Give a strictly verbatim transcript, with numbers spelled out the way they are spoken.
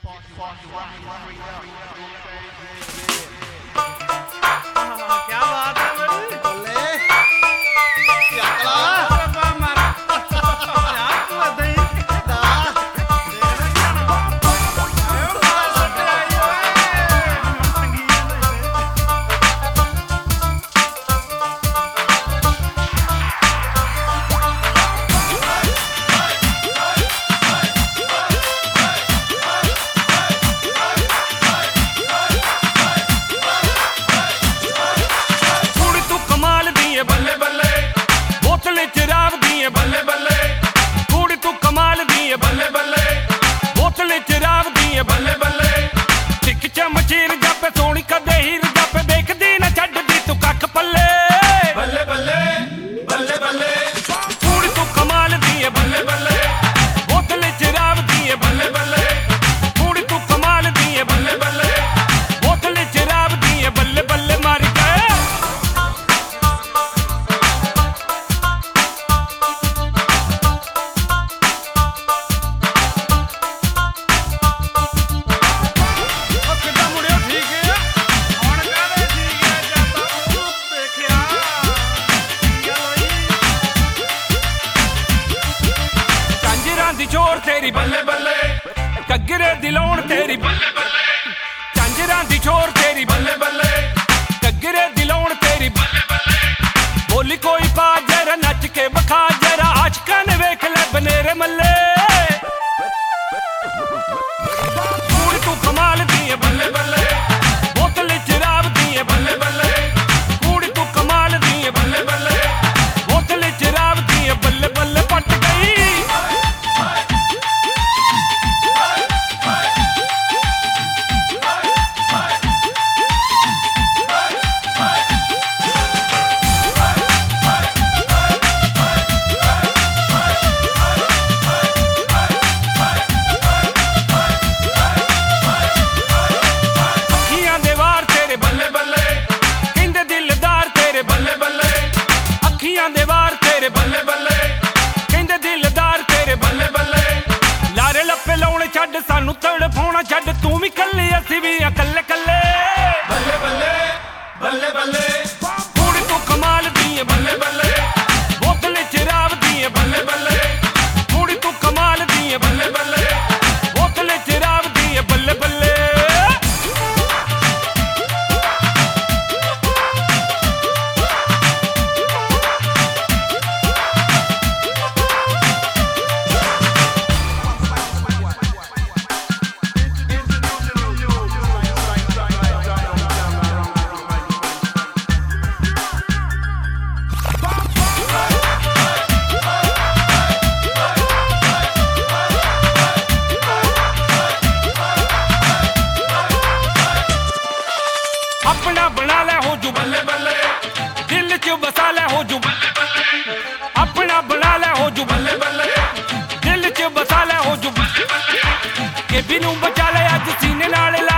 क्या बात है बड़ी बोले क्या चोर तेरी बल्ले बल्ले कगरे दिलौन तेरी बल्ले बल्ले झांजरां दी चोर तेरी बल्ले बल्ले कगरे दिलौन तेरी बल्ले बल्ले बोली कोई पा जरा नच के बखा जरा आशिकां ने वेख ले बनेरे मल्ले कुड़ी तू कमाल दी है बल्ले बल्ले बोतल शराब दी है बल्ले बल्ले कुड़ी तू कमाल दी है बल्ले बल्ले बोतल शराब दी है बल्ले बल्ले पट गई छड़ सानू तड़फाउणा छड़ तू भी कल्ले असी भी कल्ले कल्ले बल्ले बल्ले बल्ले बल्ले कुड़ी तू कमाल दी है बल्ले बल्ले बोतल शराब दी है बल्ले बल्ले कुड़ी तू कमाल दी है बल्ले बल्ले बोतल शराब दी है बल्ले बल्ले अपना बना ले हो जू बल्ले बल्ले दिल च बसा ले हो जू बल्ले बल्ले अपना बना ले हो जू बल्ले बल्ले दिल च बसा ले हो जू बल्ले बल्ले के बिनू बचा ले अज सीने नाल ला